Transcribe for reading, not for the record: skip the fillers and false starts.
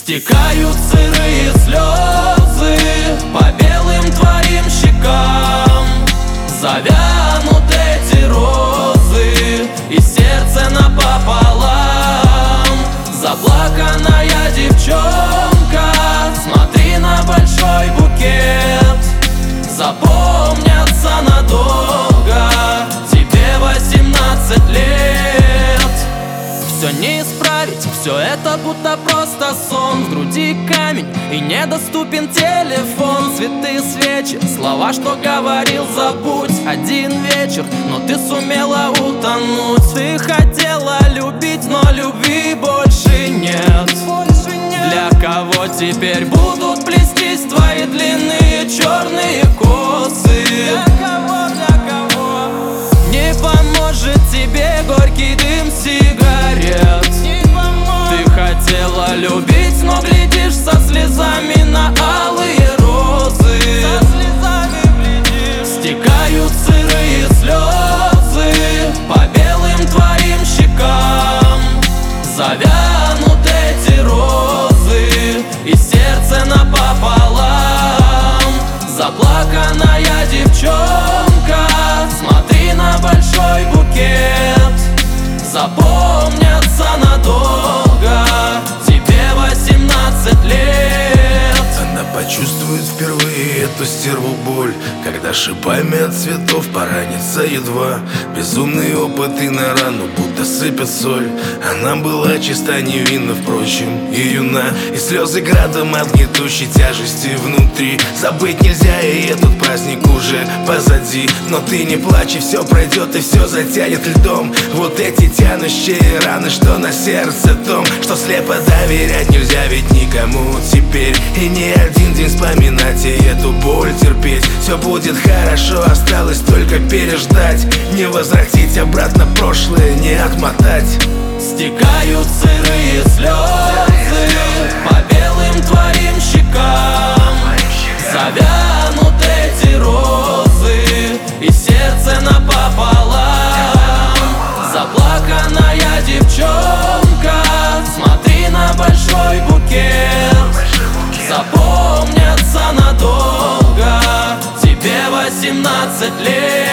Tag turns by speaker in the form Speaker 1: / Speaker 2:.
Speaker 1: Стекают сырые слезы по белым твоим щекам. Завянут эти розы, и сердце напополам. Заплаканная девчонка, смотри на большой букет. Запомнятся надолго, тебе 18 лет. Все не исправить, все это будто просто сон. В груди камень и недоступен телефон. Цветы, свечи, слова, что говорил, забудь. Один вечер, но ты сумела утонуть. Ты хотела любить, но любви больше нет. Для кого теперь будут плестись твои длинные черные косы? Для кого, для кого? Не поможет тебе горький дым сигарет. Ты хотела любить, но глядишь со слезами на алые розы. Стекают сырые слезы по белым твоим щекам. Завянут эти розы, и сердце напополам. Заплаканная девчонка, смотри на большой букет. Запомнятся надолго, тебе 18 лет.
Speaker 2: Она почувствует впервые эту стерву боль, когда шипами от цветов поранится едва. Безумный опыт и на рану будто сыпят соль. Она была чиста, невинна, впрочем, и юна. И слезы градом от гнетущей тяжести внутри. Забыть нельзя, и этот праздник уже позади. Но ты не плачь, и все пройдет, и все затянет льдом. Вот эти тянущие раны, что на сердце том, что слепо доверять нельзя ведь никому теперь. И не один день вспоминать и эту боль терпеть. Все будет хорошо, осталось только переждать. Не возвратить обратно прошлое, не отмотать.
Speaker 1: Стекают сырые слезы по белым твоим щекам. Завянут эти розы, и сердце напополам. Заплаканная девчонка, смотри на большой букет. Запомнятся надолго, тебе 18 лет.